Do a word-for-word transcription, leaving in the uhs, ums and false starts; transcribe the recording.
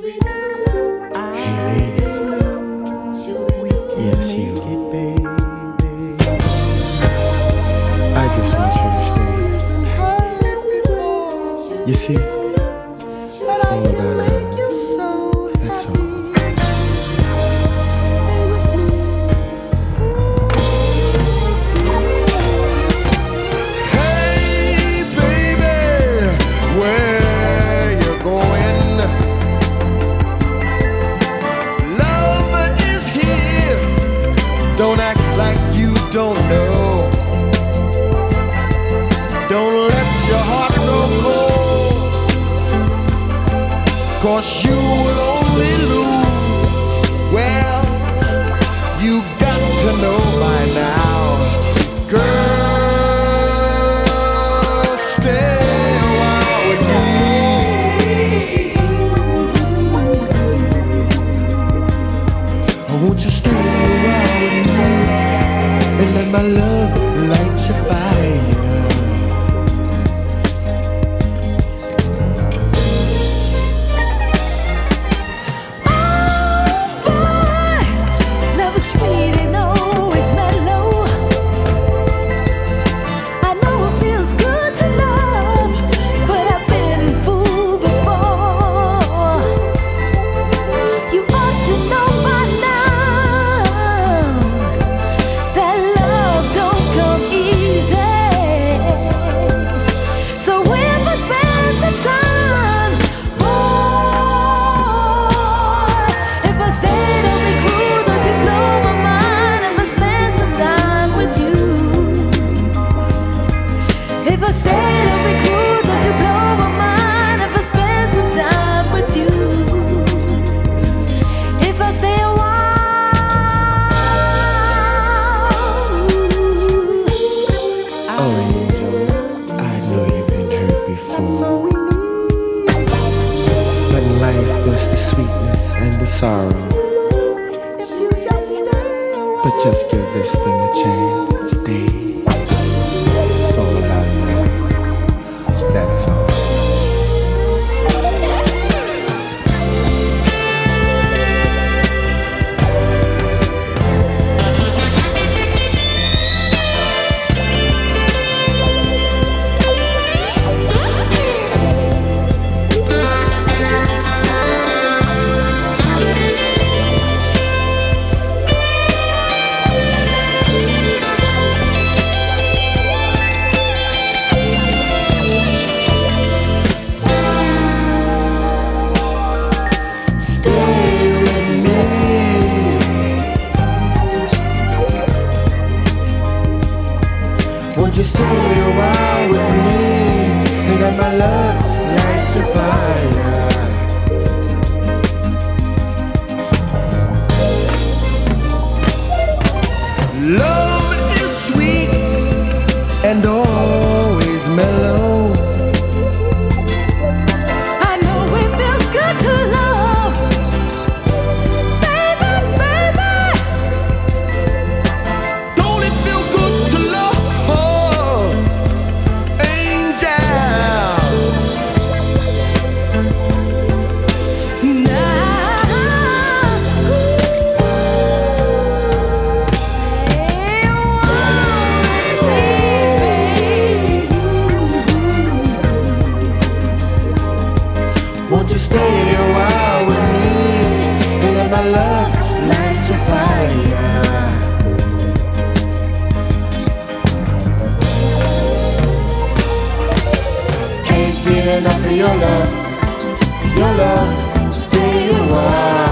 Yes, you. I just want you to stay. You see, it's all about love. That's all. Hey, baby, where you going? Love is here. Don't act like you don't know. Don't let your heart grow cold, 'cause you will only lose. Well, you got to know by now, girl, stay a while with me. Won't you stay a while with me and let my love light your fire? Sweet and always mellow. I know it feels good to love, but I've been fooled before. You ought to know by now that love don't come easy. So if I spend some time, boy, if I stay, don't be cruel, don't you blow my mind. If I spend some time with you, if I stay, don't be cruel, don't you blow my mind. If I spend some time with you, if I stay a while. Oh, angel, I know you've been hurt before. But in life, there's the sweetness and the sorrow. But just give this thing a chance and stay. It's all about love. That's all. Won't you stay a while with me and let my love light your fire? Love is sweet and always mellow. I know it feels good to love, baby, baby. Don't it feel good to love, angel? Now, stay a while with me, baby. Won't you stay a while with me and let my love light your fire? Can't get enough of your love, your love. Stay a while.